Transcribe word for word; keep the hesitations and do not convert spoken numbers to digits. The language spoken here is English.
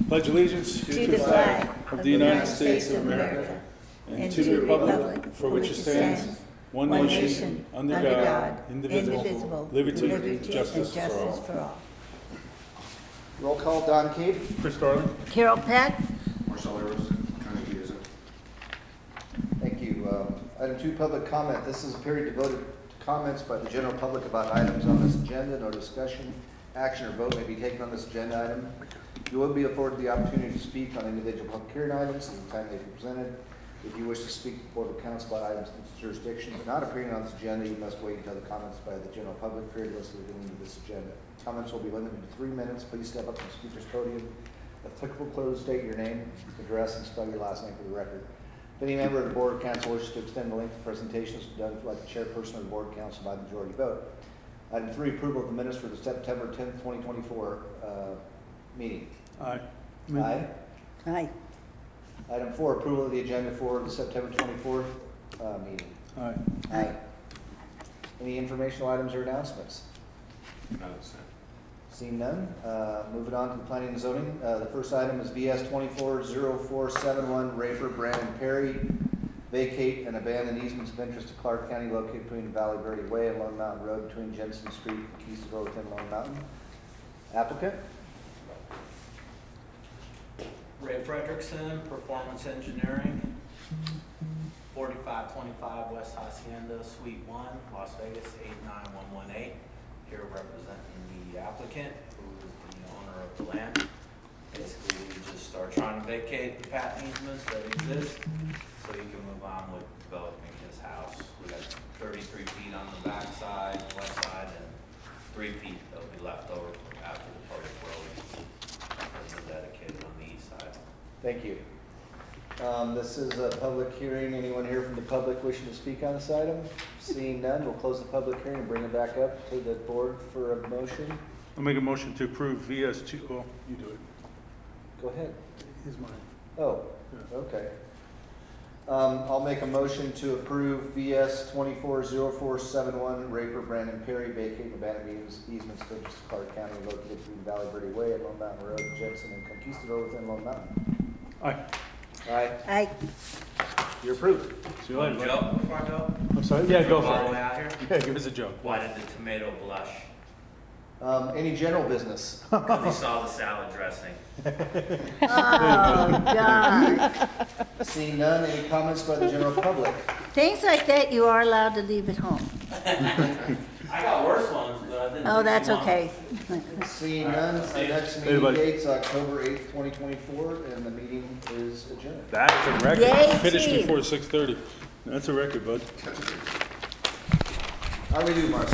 Pledge allegiance to the flag of the United States of America and to the republic for which it stands, one nation, under God, indivisible, liberty and justice for all. Roll call, Don Cade. Chris Darling. Carol Peck. Marcel Rose, Attorney Giza. Thank you. Um, Item two, public comment. This is a period devoted to comments by the general public about items on this agenda. No discussion, action, or vote may be taken on this agenda item. You will be afforded the opportunity to speak on individual public hearing items at the time they are presented. If you wish to speak before the council about items in its jurisdiction but not appearing on this agenda, you must wait until the comments by the general public period listed in this agenda. Comments will be limited to three minutes. Please step up to the speaker's podium. If applicable, close, state your name, address, and spell your last name for the record. If any member of the board of council wishes to extend the length of presentations done by the chairperson of the board of council by majority vote. Item three, approval of the minutes for the September tenth, twenty twenty-four uh, meeting. Aye. Aye. Aye. Item four, approval of the agenda for the September twenty-fourth uh, meeting. Aye. Aye. Any informational items or announcements? Seeing none, uh, moving on to the planning and zoning. Uh, the first item is V S twenty-four oh four seven one, Raper, Brandon, Perry. Vacate and abandon easements of interest to Clark County located between Valley Verde Way and Lone Mountain Road between Jensen Street and Keys Road within Lone Mountain. Applicant? Ray Frederickson, Performance Engineering, forty-five twenty-five West Hacienda, Suite one, Las Vegas, eight nine one one eight. Here representing the applicant, who is the owner of the land. Basically, we just are trying to vacate the patent easements that exist, so he can move on with developing his house. We got thirty-three feet on the back side, west side, and three feet that'll be left over after the public road is dedicated on the east side. Thank you. Um, this is a public hearing. Anyone here from the public wishing to speak on this item? Seeing none, we'll close the public hearing and bring it back up to the board for a motion. I'll make a motion to approve V S two, oh, you do it. Go ahead. Here's mine. Oh, Yeah. okay. Um, I'll make a motion to approve V S twenty-four oh four seven one, Raper, Brandon, Perry, vacate and abandon eas- easements of interest to Clark County located between Valley Verde Way and Lone Mountain Road, Jensen and Conquistador within Lone Mountain. Aye. Aye. Aye. You're approved. See you later. One bud. joke before I go? I'm sorry? Yeah, go All the for way it. out here? Yeah, give us a joke. Why did the tomato blush? Um, any general business? Because he saw the salad dressing. Oh, God. Seeing none, any comments by the general public? Things like that you are allowed to leave at home. I got worse ones, but I didn't. Oh, think that's you want okay. Seeing none, our next Hey, meeting buddy. date's October eighth, twenty twenty-four, and the meeting is adjourned. That is a record. Yay, Finished team. before six thirty. That's a record, bud. How do we do, Marcel?